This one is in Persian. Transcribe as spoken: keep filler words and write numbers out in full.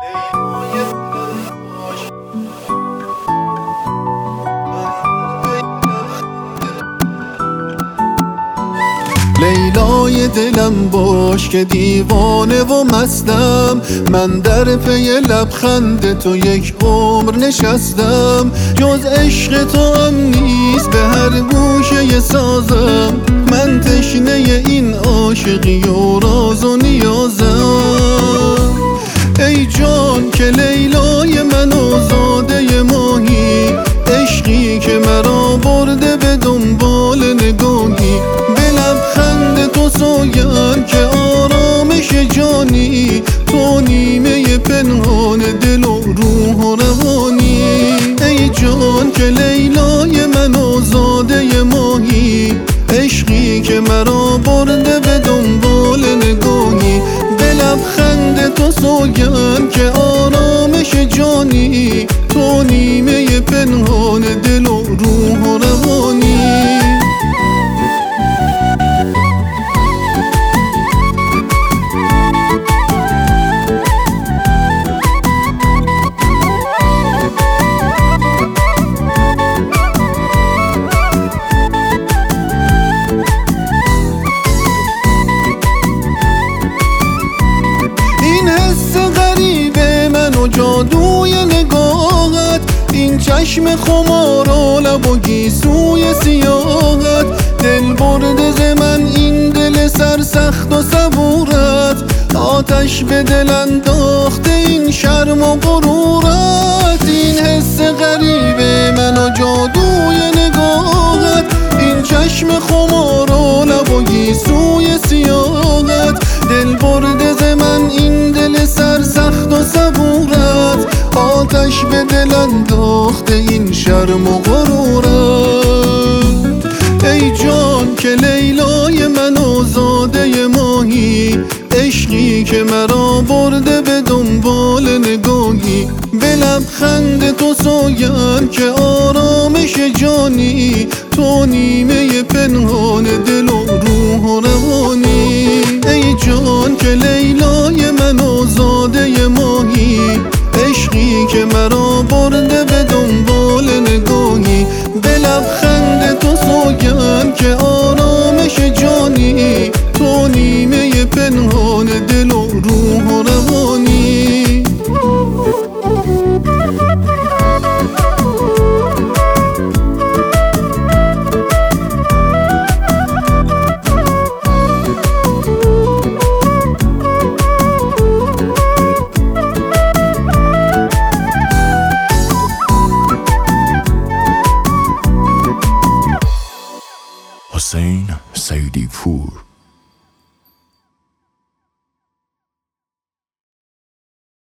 لیلای دلم باش که دیوانه و مستم، من در پی لبخند تو یک عمر نشستم. جز عشق تو هم نیست به هر گوشه سازم، من تشنه این عاشقی و راز و نیازم. ای جان که لیلای من آزاده ماهی، عشقی که مرا برده به دنبال نگاهی. لبخند تو سوگند که آرامش جانی، تو نیمه پنهان دل و روح و روانی. ای جان که لیلای من آزاده ماهی، عشقی که مرا برده به دنبال نگاهی. به لبخند تو سوگند که آرامش جانی، تو نیمه پنهان دل و روح و روانی. جادوی نگاهت، این چشم خمار و لب و گیسوی سیاهت، دل برده ز من این دل سرسخت و صبورت. آتش به دل انداخته این شرم و غرورت، این حس غریب من و جادوی نگاهت، این چشم خمار و لب و گیسوی سیاهت، دل برده ز من این دل سرسخت و صبورت. آتش به دل انداخته این شرم و غرورت. ای جان که لیلای من آزاده ماهی، عشقی که مرا برده به دنبال نگاهی. به لبخند تو سوگند که آرامش جانی، تو نیمه پنهان دل و روح و روانی. ای جان که لیلای من آزاده ماهی، عشقی که مرا برده به دنبال نگاهی. به لبخند تو سوگند که آرامش جانی، تو نیمه پنهان دل و روح و روانی. حسین سیدی پور